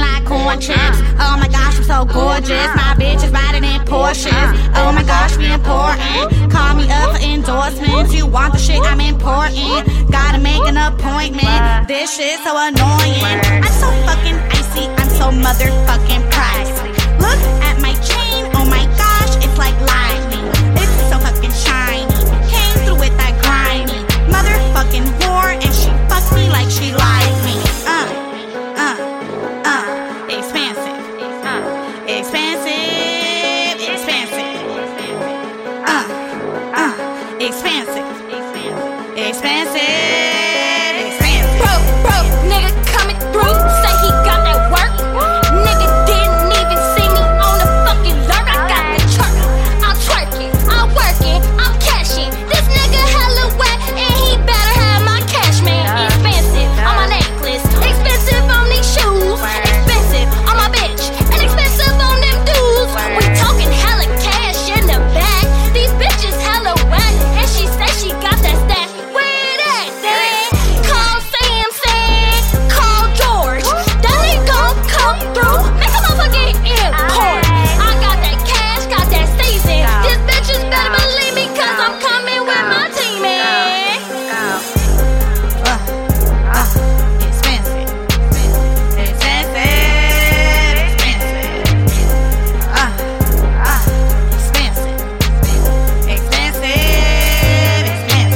like corn chips. Oh my gosh, I'm so gorgeous. My bitch is riding in Porsches. Oh my gosh, we important. Call me up for endorsements. You want the shit, I'm important. Gotta make an appointment. This shit's so annoying. I'm so fucking icy, I'm so motherfucking pricey. Look at my chain, oh my gosh, it's like lightning. It's so fucking shiny. Came through with that grimy motherfucking whore, and she fucked me like she liked me. Expensive, expensive, expensive. Expensive, expensive. Broke, nigga coming through. Say he got that work. Nigga didn't even see me on the fucking lurk. I got the church. I'm twerking, I'm working, I'm cashing. This nigga hella wet, and he better have my cash, man. Expensive on my necklace, expensive on these shoes, expensive on my bitch, and expensive on them dudes. We talking hella cash in the bag. These bitches hella wet, and she say she got that stash. Where that then? Call Samson, call George. That ain't gon' come through. Make a motherfucking import. I got that cash, got that season. These bitches better believe me, cause I'm coming with my team, man. Expensive, expensive, expensive. Expensive,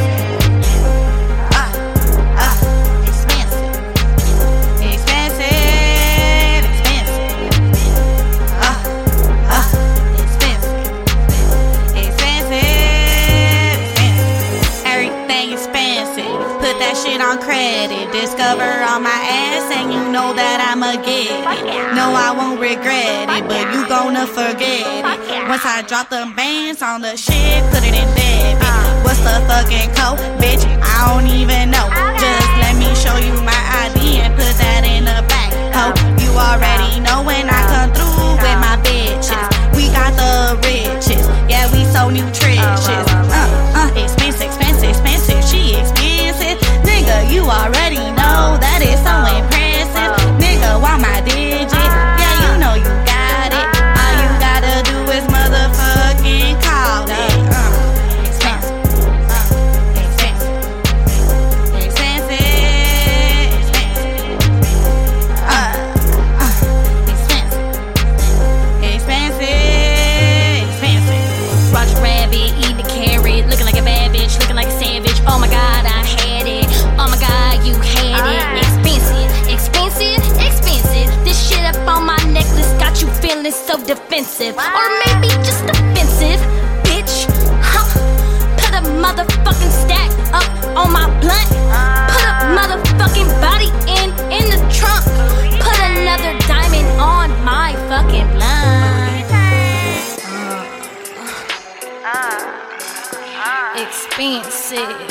everything expensive. Put that shit on credit. Discover on my ass, and you know that I'ma get it. No, I won't regret it, but you gonna forget it. Once I drop the bands on the shit, put it in debit. What's the fucking code, bitch? I don't even know. Just let me show you my ID and put that in the back. Ho, you already know when I come through with my bitches. We got the riches, yeah, we so nutritious. Expensive, expensive, expensive, she expensive. Nigga, you already know that it's so impressive. Nigga, want my digit? Yeah, you know you got it. All you gotta do is motherfucking call it. Expensive, expensive, expensive, expensive, expensive. Roger Rabbit, eating the carrot, looking like a bad bitch, looking like a savage. Oh my god, I had it. Oh my god, you had it. Expensive, expensive, expensive. This shit up on my necklace got you feeling so defensive. Or maybe just offensive, bitch. Huh? Put a motherfucking stack up on my blunt. Put a motherfucking body in the trunk. Put another diamond on my fucking blunt. Expensive.